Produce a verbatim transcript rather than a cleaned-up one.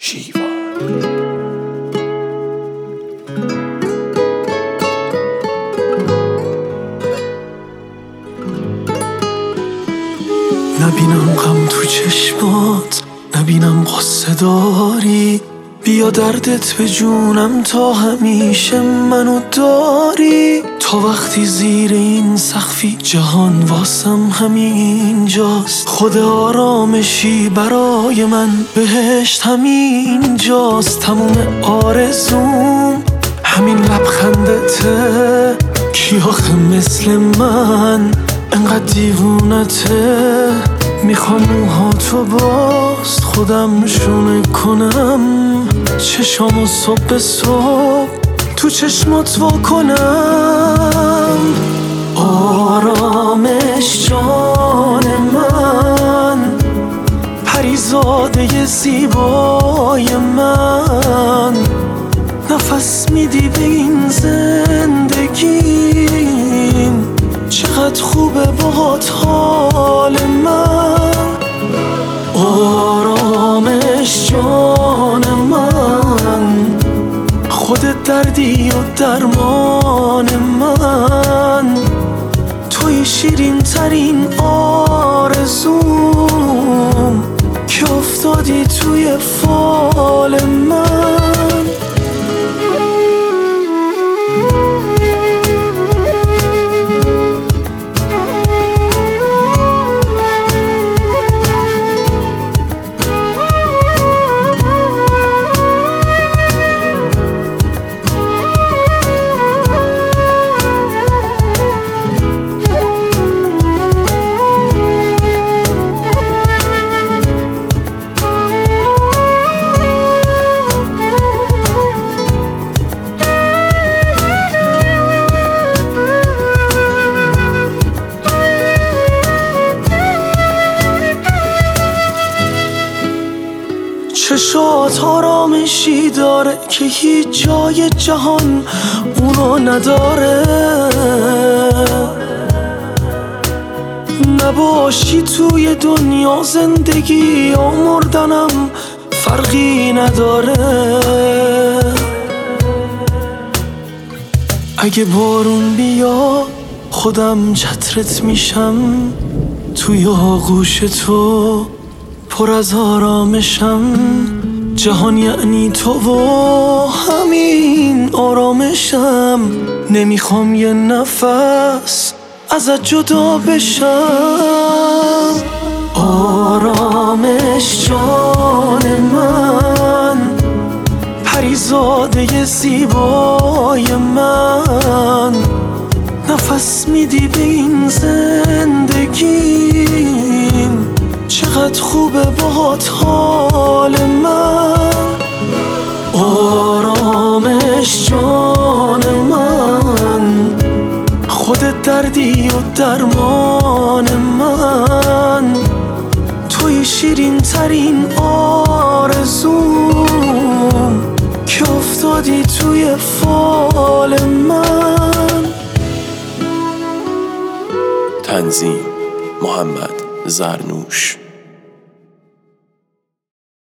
شیوا. نبینم غم تو چشمات، نبینم قصه داری، بیا دردت به جونم تا همیشه منو داری. تا وقتی زیر این سقفی جهان واسم همینجاست، خود آرامشی برای من بهشت همینجاست. تموم آرزوم همین لبخندته، کی آخه مثل من انقدر دیوونته. میخوام موهاتو باز خودم شونه کنم، چشامو صبح به صبح تو چشمات وا کنم. آرامش جان من، پریزاده زیبای من، نفس میدی به این زندگیم، چقدر خوبه باهات حال من. آرامش جان من، خودت دردی و درمان من، توی شیرین ترین آرزوم که افتادی توی فال من. چشات آرامشی داره که هیچ جای جهان اونو نداره. نباشی توی دنیا زندگی یا مردنم فرقی نداره. اگه بارون بیاد خودم چترت میشم، توی آغوش تو پر از آرامشم. جهان یعنی تو و همین آرامشم، نمیخوام یه نفس ازت جدا بشم. آرامش جان من، پریزاده زیبای من، نفس میدی به این زندگیم، چقدر خوبه باهات حال من. آرامش جان من، خودت دردی و درمان من، توی شیرین ترین آرزوم که افتادی توی فال من. تنظیم محمد زرنوش.